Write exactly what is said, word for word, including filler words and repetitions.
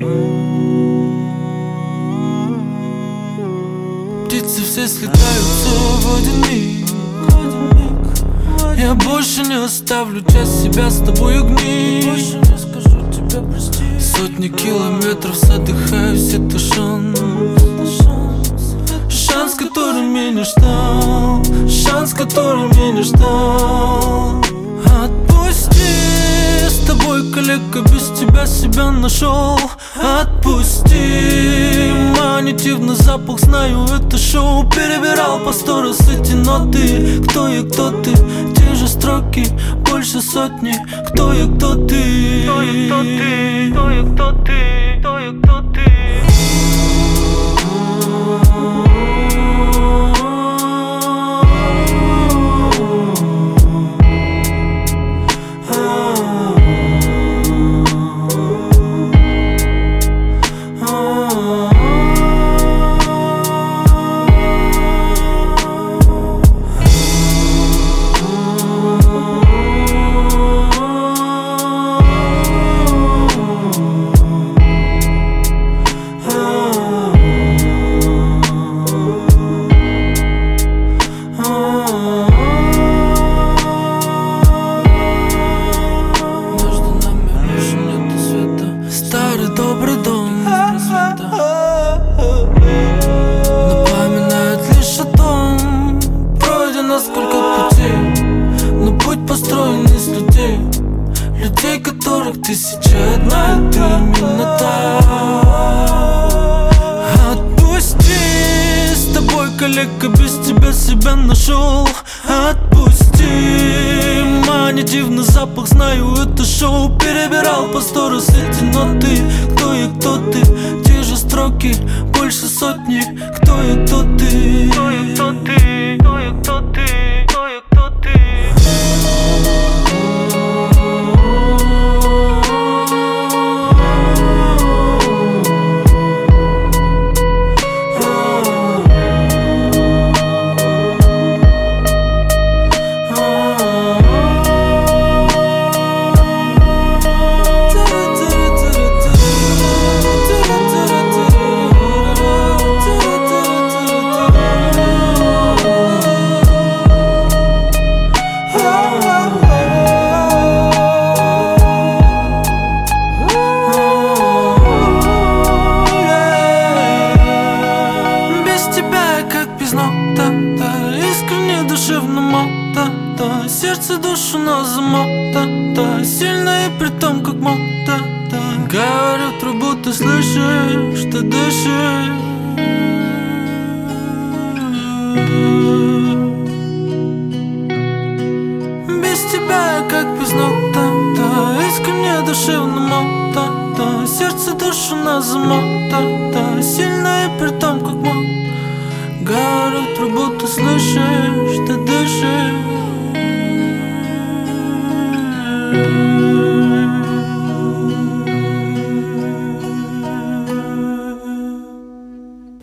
Птицы все слетаются в один миг. Я больше не оставлю часть себя с тобой гнить. Сотни километров задыхаюсь, это шанс. Шанс, который меня не ждал. Шанс, который меня не ждал. Отпусти, с тобой, коллега, без тебя себя нашел. Отпусти, манитивный запах, знаю, это шоу. Перебирал по сто раз эти ноты. Кто я, кто ты, те же строки, больше сотни. Кто я, кто ты, кто я, кто ты, кто я, кто ты, кто я, кто ты. Добрый дом напоминает лишь о том, пройдено сколько путей, но путь построен из людей. Людей, которых тысяча одна, и ты именно та. Отпусти, с тобой, коллега, без тебя себя нашел. Отпусти, манитивный запах, знаю, это шоу. Перебирал по сто раз эти ноты. Кто я, кто ты, те же строки, больше сотни. Кто я, кто ты, кто я, кто ты, кто я, кто ты, кто я, кто ты. Искренне, душевно, мота, да. Сердце, душу на замота, да. Сильно и при том, как мота, да. Говорю в трубу, ты слышишь, ты дышишь. Без тебя я как без нота, да. Искренне, душевно, мота, да. Сердце, душу на замота, да. Сильно и при том, как мота. Говорю в трубу,